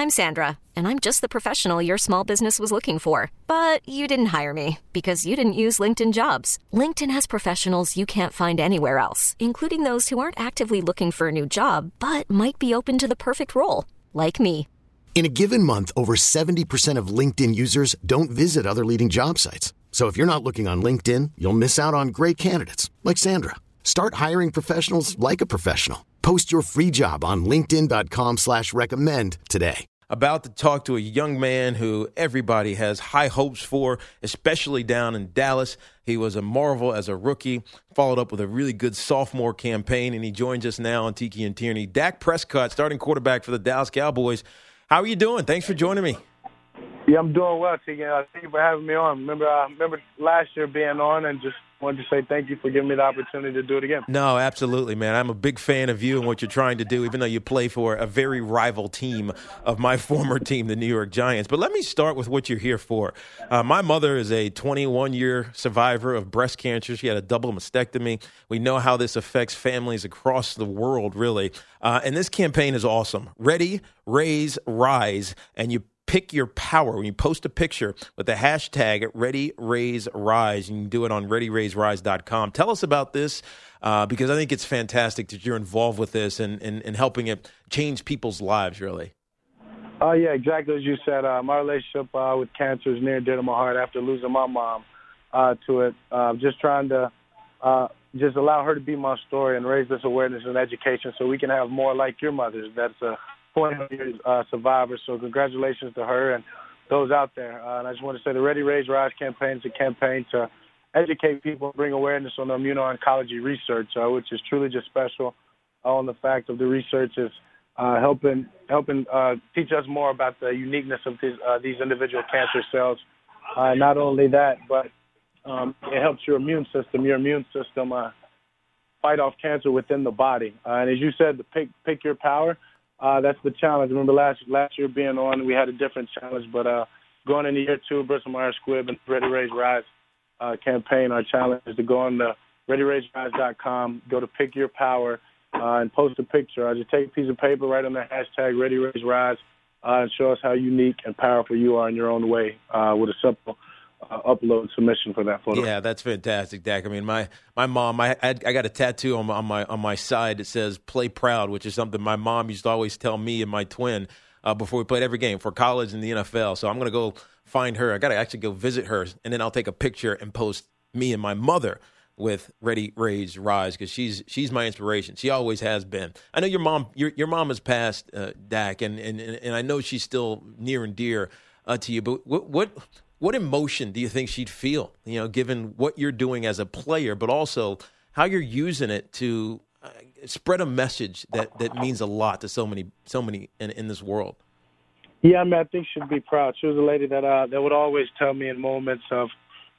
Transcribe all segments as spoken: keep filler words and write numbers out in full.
I'm Sandra, and I'm just the professional your small business was looking for. But you didn't hire me because you didn't use LinkedIn Jobs. LinkedIn has professionals you can't find anywhere else, including those who aren't actively looking for a new job, but might be open to the perfect role, like me. In a given month, over seventy percent of LinkedIn users don't visit other leading job sites. So if you're not looking on LinkedIn, you'll miss out on great candidates like Sandra. Start hiring professionals like a professional. Post your free job on linkedin.com slash recommend today. About to talk to a young man who everybody has high hopes for, especially down in Dallas. He was a marvel as a rookie, followed up with a really good sophomore campaign, and he joins us now on Tiki and Tierney. Dak Prescott, starting quarterback for the Dallas Cowboys. How are you doing? Thanks for joining me. Yeah, I'm doing well, Tiki. Uh, thank you for having me on. Remember, uh, remember last year being on, and just wanted to say thank you for giving me the opportunity to do it again. No, absolutely, man. I'm a big fan of you and what you're trying to do, even though you play for a very rival team of my former team, the New York Giants. But let me start with what you're here for. Uh, my mother is a twenty-one-year survivor of breast cancer. She had a double mastectomy. We know how this affects families across the world, really. Uh, and this campaign is awesome. Ready, Raise, Rise, and you pick your power. When you post a picture with the hashtag Ready, Raise, Rise, you can do it on ready raise rise dot com. Tell us about this uh, because I think it's fantastic that you're involved with this and, and, and helping it change people's lives, really. Oh, uh, yeah, exactly as you said. Uh, my relationship uh, with cancer is near and dear to my heart after losing my mom uh, to it. Uh, just trying to uh, just allow her to be my story and raise this awareness and education so we can have more like your mothers. That's a twenty-year uh, survivor. So congratulations to her and those out there. Uh, and I just want to say the Ready, Raise, Rise campaign is a campaign to educate people, bring awareness on the immuno-oncology research, uh, which is truly just special on the fact of the research is uh, helping helping uh, teach us more about the uniqueness of these, uh, these individual cancer cells. Uh, not only that, but um, it helps your immune system, your immune system uh, fight off cancer within the body. Uh, and as you said, to pick, pick your power, Uh, that's the challenge. Remember last last year being on, we had a different challenge. But uh, going into year two, Bristol Myers Squibb and Ready Raise Rise uh, campaign, our challenge is to go on to ready raise rise dot com, go to Pick Your Power, uh, and post a picture. I just take a piece of paper, write on the hashtag Ready Raise Rise, uh, and show us how unique and powerful you are in your own way uh, with a simple Uh, upload submission for that photo. Yeah, that's fantastic, Dak. I mean, my my mom, I I, I got a tattoo on my, on my on my side that says "Play Proud," which is something my mom used to always tell me and my twin uh, before we played every game for college and the N F L. So I'm gonna go find her. I gotta actually go visit her, and then I'll take a picture and post me and my mother with Ready, Raise, Rise because she's she's my inspiration. She always has been. I know your mom your your mom has passed, uh, Dak, and, and and I know she's still near and dear uh, to you. But what what What emotion do you think she'd feel, you know, given what you're doing as a player, but also how you're using it to uh, spread a message that, that means a lot to so many so many in, in this world? Yeah, I mean, I think she'd be proud. She was a lady that uh, that would always tell me in moments of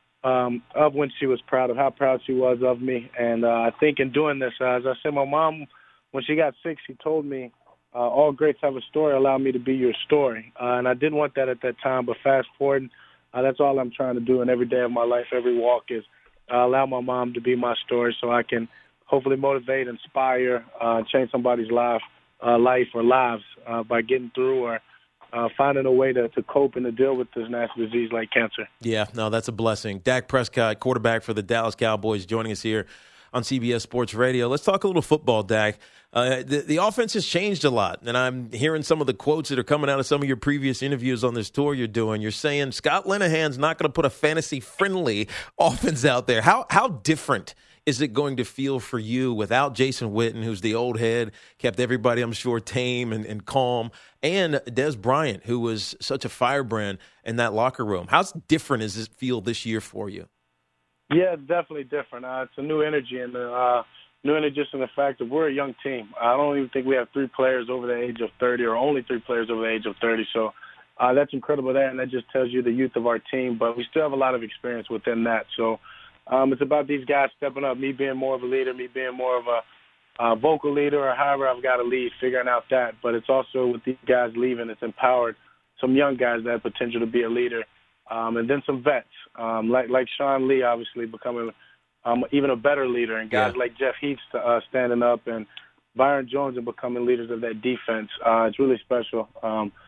um, of when she was proud of how proud she was of me. And uh, I think in doing this, uh, as I said, my mom, when she got sick, she told me, uh, all greats have a story. Allow me to be your story. Uh, and I didn't want that at that time, but fast forward. Uh, that's all I'm trying to do in every day of my life, every walk, is uh, allow my mom to be my story so I can hopefully motivate, inspire, uh, change somebody's life, uh, life or lives uh, by getting through or uh, finding a way to, to cope and to deal with this nasty disease like cancer. Yeah, no, that's a blessing. Dak Prescott, quarterback for the Dallas Cowboys, joining us here on C B S Sports Radio. Let's talk a little football, Dak. Uh, the, the offense has changed a lot, and I'm hearing some of the quotes that are coming out of some of your previous interviews on this tour you're doing. You're saying Scott Linehan's not going to put a fantasy-friendly offense out there. How how different is it going to feel for you without Jason Witten, who's the old head, kept everybody, I'm sure, tame and, and calm, and Dez Bryant, who was such a firebrand in that locker room? How different does it feel this year for you? Yeah, it's definitely different. Uh, it's a new energy, and uh, new energy just in the fact that we're a young team. I don't even think we have three players over the age of thirty, or only three players over the age of thirty. So uh, that's incredible, that, and that just tells you the youth of our team. But we still have a lot of experience within that. So um, it's about these guys stepping up, me being more of a leader, me being more of a uh, vocal leader, or however I've got to lead, figuring out that. But it's also with these guys leaving, it's empowered some young guys that have potential to be a leader. Um, and then some vets, um, like like Sean Lee, obviously becoming um, even a better leader, and guys yeah. like Jeff Heath uh, standing up, and Byron Jones and becoming leaders of that defense. Uh, it's really special. Um,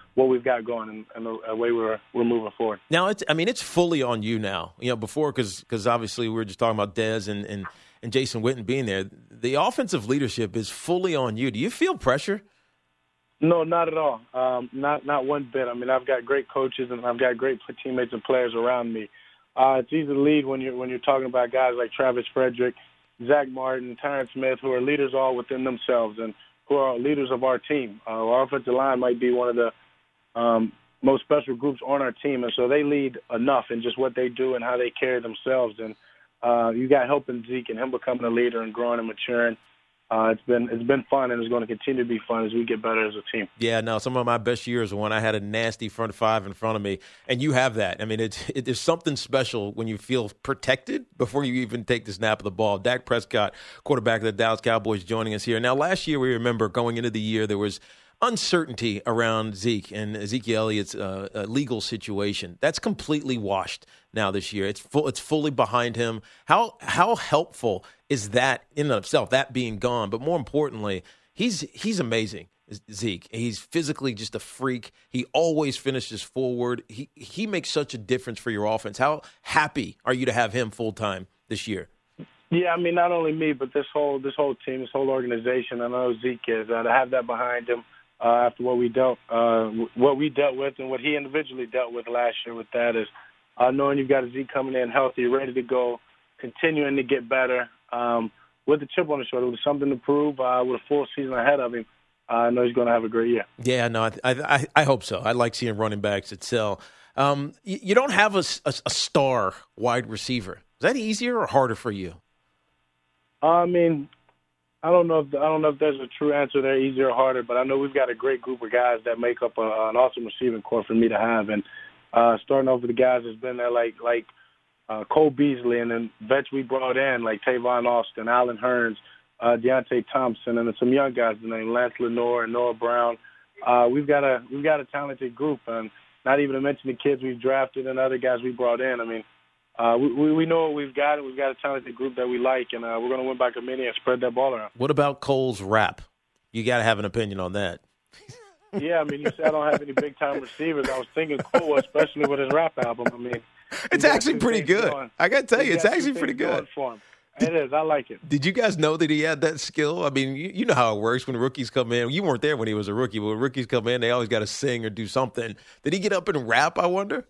what we've got going and, and the way we're we're moving forward. Now, it's I mean, it's fully on you now. You know, before because because obviously we were just talking about Dez and, and and Jason Witten being there. The offensive leadership is fully on you. Do you feel pressure? No, not at all. Um, not not one bit. I mean, I've got great coaches and I've got great teammates and players around me. Uh, it's easy to lead when you're when you're talking about guys like Travis Frederick, Zach Martin, Terrence Smith, who are leaders all within themselves and who are leaders of our team. Uh, our offensive line might be one of the um, most special groups on our team, and so they lead enough in just what they do and how they carry themselves. And uh, you got help in Zeke and him becoming a leader and growing and maturing. Uh, it's been it's been fun, and it's going to continue to be fun as we get better as a team. Yeah, no, some of my best years were when I had a nasty front five in front of me, and you have that. I mean, it's it, there's something special when you feel protected before you even take the snap of the ball. Dak Prescott, quarterback of the Dallas Cowboys, joining us here. Now, last year, we remember going into the year, there was uncertainty around Zeke and Ezekiel Elliott's uh, uh, legal situation. That's completely washed now this year. It's full, it's fully behind him. How how helpful is that in and of itself, that being gone? But more importantly, he's he's amazing, Zeke. He's physically just a freak. He always finishes forward. He he makes such a difference for your offense. How happy are you to have him full time this year? Yeah, I mean, not only me, but this whole this whole team, this whole organization. I know Zeke is uh, to have that behind him. Uh, after what we dealt, uh, what we dealt with, and what he individually dealt with last year, with that is uh, knowing you've got a Zeke coming in healthy, ready to go, continuing to get better, um, with a chip on his shoulder, with something to prove, uh, with a full season ahead of him. Uh, I know he's going to have a great year. Yeah, no, I, I I hope so. I like seeing running backs excel. Um, you, you don't have a, a, a star wide receiver. Is that easier or harder for you? I mean. I don't know if I don't know if there's a true answer there, easier or harder, but I know we've got a great group of guys that make up a, an awesome receiving corps for me to have. And uh, starting off with the guys that's been there, like like uh, Cole Beasley, and then vets we brought in like Tavon Austin, Allen Hurns, uh, Deontay Thompson, and then some young guys named Lance Lenore and Noah Brown. Uh, we've got a we've got a talented group, and not even to mention the kids we've drafted and other guys we brought in. I mean. Uh, we, we know what we've got, and we've got a talented group that we like, and uh, we're going to win by committee and spread that ball around. What about Cole's rap? You got to have an opinion on that. Yeah, I mean, you said I don't have any big-time receivers. I was thinking Cole, especially with his rap album. I mean, it's actually pretty good. Going. I got to tell you, it's got actually pretty good. For him. It is. I like it. Did you guys know that he had that skill? I mean, you, you know how it works when rookies come in. You weren't there when he was a rookie, but when rookies come in, they always got to sing or do something. Did he get up and rap, I wonder?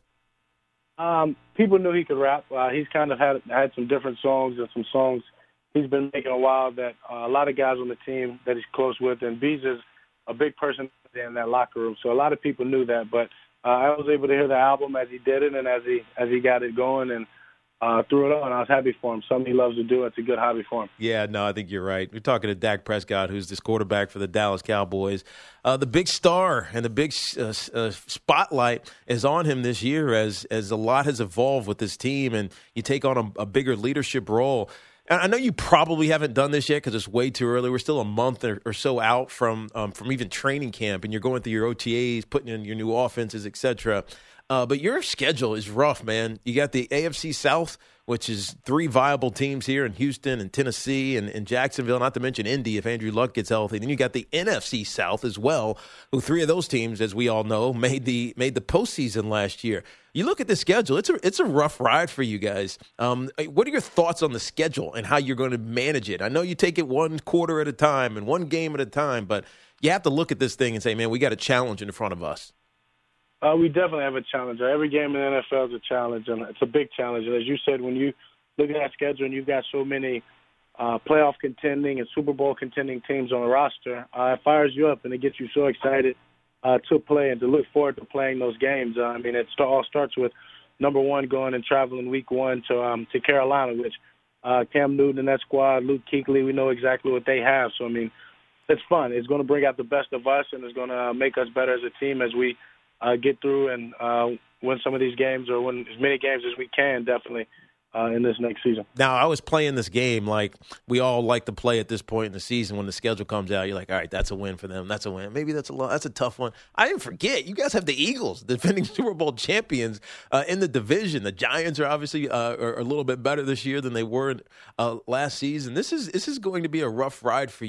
Um, people knew he could rap. Uh, he's kind of had had some different songs and some songs he's been making a while that uh, a lot of guys on the team that he's close with. And Bees is a big person in that locker room, so a lot of people knew that. But uh, I was able to hear the album as he did it and as he as he got it going and uh, threw it on. I was happy for him. Something he loves to do. It's a good hobby for him. Yeah, no, I think you're right. We're talking to Dak Prescott, who's this quarterback for the Dallas Cowboys. Uh, the big star and the big uh, uh, spotlight is on him this year as as a lot has evolved with this team, and you take on a, a bigger leadership role. And I know you probably haven't done this yet because it's way too early. We're still a month or, or so out from um, from even training camp, and you're going through your O T As, putting in your new offenses, et cetera. Uh, but your schedule is rough, man. You got the A F C South, which is three viable teams here in Houston and Tennessee and, and Jacksonville, not to mention Indy if Andrew Luck gets healthy. Then you got the N F C South as well, who three of those teams, as we all know, made the made the postseason last year. You look at the schedule; it's a it's a rough ride for you guys. Um, what are your thoughts on the schedule and how you're going to manage it? I know you take it one quarter at a time and one game at a time, but you have to look at this thing and say, "Man, we got a challenge in front of us." Uh, we definitely have a challenge. Every game in the N F L is a challenge, and it's a big challenge. And as you said, when you look at that schedule and you've got so many uh, playoff contending and Super Bowl contending teams on the roster, uh, it fires you up and it gets you so excited uh, to play and to look forward to playing those games. Uh, I mean, it st- all starts with number one going and traveling week one to um, to Carolina, which uh, Cam Newton and that squad, Luke Kuechly, we know exactly what they have. So, I mean, it's fun. It's going to bring out the best of us, and it's going to make us better as a team as we Uh, get through and uh, win some of these games or win as many games as we can, definitely, uh, in this next season. Now, I was playing this game like we all like to play at this point in the season when the schedule comes out. You're like, all right, that's a win for them. That's a win. Maybe that's a lo- that's a tough one. I didn't forget. You guys have the Eagles, defending Super Bowl champions uh, in the division. The Giants are obviously uh, are a little bit better this year than they were uh, last season. This is this is going to be a rough ride for you.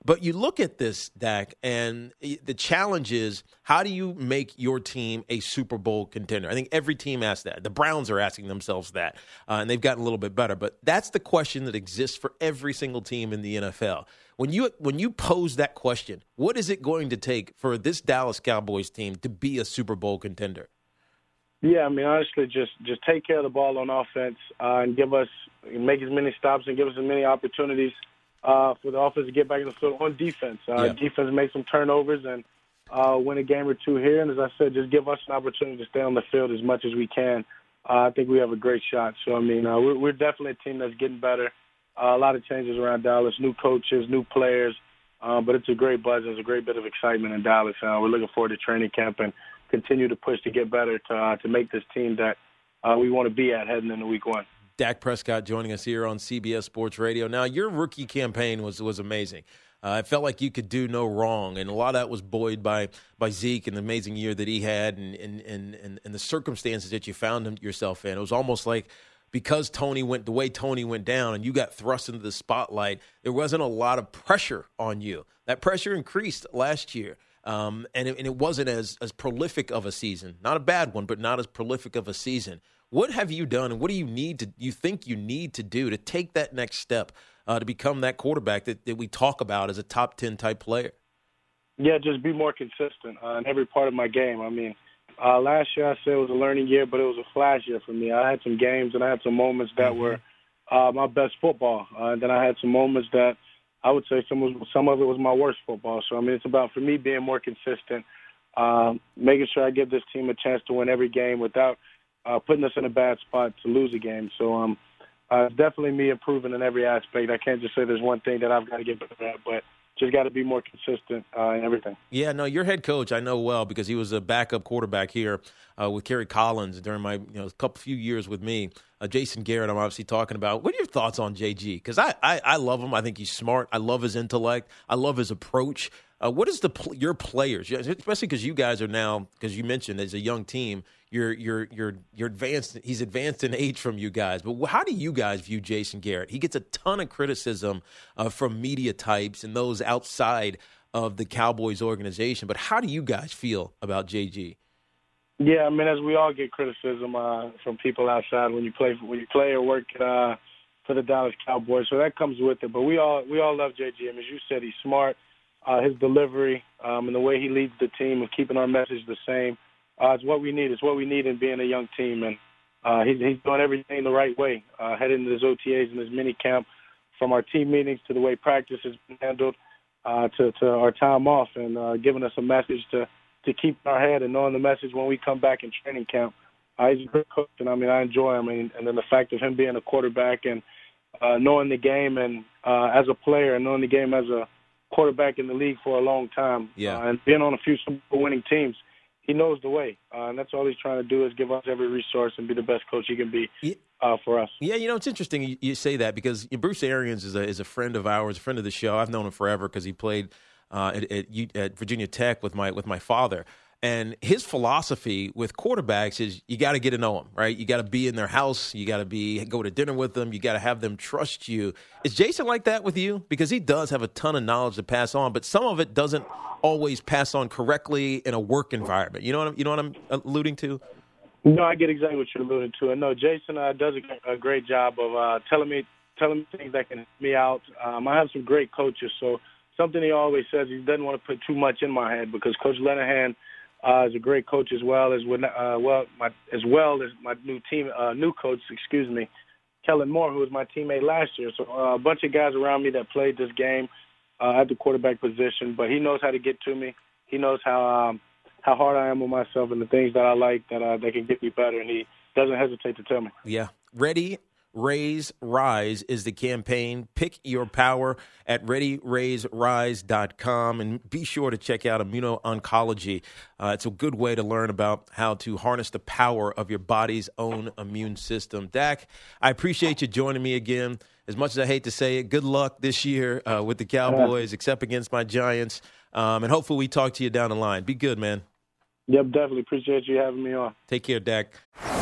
But you look at this, Dak, and the challenge is, how do you make your team a Super Bowl contender? I think every team asks that. The Browns are asking themselves that, uh, and they've gotten a little bit better. But that's the question that exists for every single team in the N F L. When you when you pose that question, what is it going to take for this Dallas Cowboys team to be a Super Bowl contender? Yeah, I mean, honestly, just just take care of the ball on offense uh, and give us make as many stops and give us as many opportunities uh, for the offense to get back in the field on defense. Uh, yeah. Defense make some turnovers and uh, win a game or two here. And as I said, just give us an opportunity to stay on the field as much as we can. Uh, I think we have a great shot. So, I mean, uh, we're, we're definitely a team that's getting better. Uh, a lot of changes around Dallas, new coaches, new players. Uh, but it's a great buzz. There's a great bit of excitement in Dallas. Uh, we're looking forward to training camp and continue to push to get better to uh, to make this team that uh, we want to be at heading into week one. Dak Prescott joining us here on C B S Sports Radio. Now, your rookie campaign was was amazing. Uh, it felt like you could do no wrong, and a lot of that was buoyed by by Zeke and the amazing year that he had and and, and, and, and the circumstances that you found yourself in. It was almost like because Tony went the way Tony went down and you got thrust into the spotlight, there wasn't a lot of pressure on you. That pressure increased last year. Um, and, it, and it wasn't as, as prolific of a season. Not a bad one, but not as prolific of a season. What have you done, and what do you need to you think you need to do to take that next step uh, to become that quarterback that, that we talk about as a top ten type player? Yeah, just be more consistent uh, in every part of my game. I mean, uh, last year I said it was a learning year, but it was a flash year for me. I had some games and I had some moments that were uh, my best football. Uh, and then I had some moments that I would say some, was, some of it was my worst football. So, I mean, it's about, for me, being more consistent, um, making sure I give this team a chance to win every game without uh, putting us in a bad spot to lose a game. So, um, uh, it's definitely me improving in every aspect. I can't just say there's one thing that I've got to get better at, but just got to be more consistent uh, in everything. Yeah, no, your head coach I know well because he was a backup quarterback here uh, with Kerry Collins during my you know couple few years with me. Uh, Jason Garrett, I'm obviously talking about. What are your thoughts on J G? Because I, I I love him. I think he's smart. I love his intellect. I love his approach. Uh, what is the your players, especially because you guys are now, because you mentioned as a young team, you're you're you're you're advanced. He's advanced in age from you guys. But how do you guys view Jason Garrett? He gets a ton of criticism uh, from media types and those outside of the Cowboys organization. But how do you guys feel about J G? Yeah, I mean, as we all get criticism uh, from people outside when you play when you play or work uh, for the Dallas Cowboys, so that comes with it. But we all we all love J G. I mean, as you said, he's smart. Uh, his delivery um, and the way he leads the team and keeping our message the same uh, is what we need. It's what we need in being a young team. And uh, he's, he's doing everything the right way, uh, heading into his O T As and his mini camp, from our team meetings to the way practice has been handled uh, to, to our time off, and uh, giving us a message to, to keep in our head and knowing the message when we come back in training camp. Uh, he's a good coach, and, I mean, I enjoy him. And, and then the fact of him being a quarterback and uh, knowing the game and uh, as a player and knowing the game as a quarterback in the league for a long time, yeah. uh, and being on a few Super Bowl winning teams, he knows the way, uh, and that's all he's trying to do is give us every resource and be the best coach he can be uh, for us. Yeah, you know, it's interesting you, you say that because Bruce Arians is a is a friend of ours, a friend of the show. I've known him forever because he played uh, at, at, at Virginia Tech with my with my father. And his philosophy with quarterbacks is you got to get to know them, right? You got to be in their house. You got to be go to dinner with them. You got to have them trust you. Is Jason like that with you? Because he does have a ton of knowledge to pass on, but some of it doesn't always pass on correctly in a work environment. You know what I'm, you know what I'm alluding to? No, I get exactly what you're alluding to. And no, Jason uh, does a, a great job of uh, telling me telling me things that can help me out. Um, I have some great coaches, so something he always says, he doesn't want to put too much in my head because Coach Linehan Uh, is a great coach as well as with, uh, well my, as well as my new team uh, new coach, excuse me, Kellen Moore, who was my teammate last year. So uh, a bunch of guys around me that played this game uh, at the quarterback position. But he knows how to get to me. He knows how um, how hard I am with myself and the things that I like that uh, that can get me better. And he doesn't hesitate to tell me. Yeah, ready. Raise Rise is the campaign. Pick your power at ready raise rise dot com, and be sure to check out Immuno-Oncology. Uh, it's a good way to learn about how to harness the power of your body's own immune system. Dak, I appreciate you joining me again. As much as I hate to say it, good luck this year uh, with the Cowboys, except against my Giants. Um, and hopefully we talk to you down the line. Be good, man. Yep, definitely. Appreciate you having me on. Take care, Dak.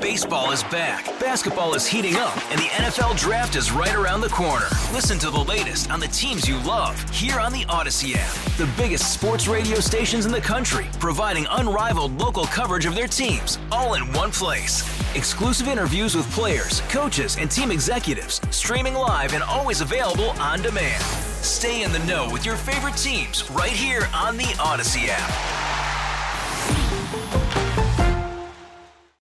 Baseball is back, basketball is heating up, and the N F L Draft is right around the corner. Listen to the latest on the teams you love here on the Odyssey app. The biggest sports radio stations in the country, providing unrivaled local coverage of their teams, all in one place. Exclusive interviews with players, coaches, and team executives, streaming live and always available on demand. Stay in the know with your favorite teams right here on the Odyssey app.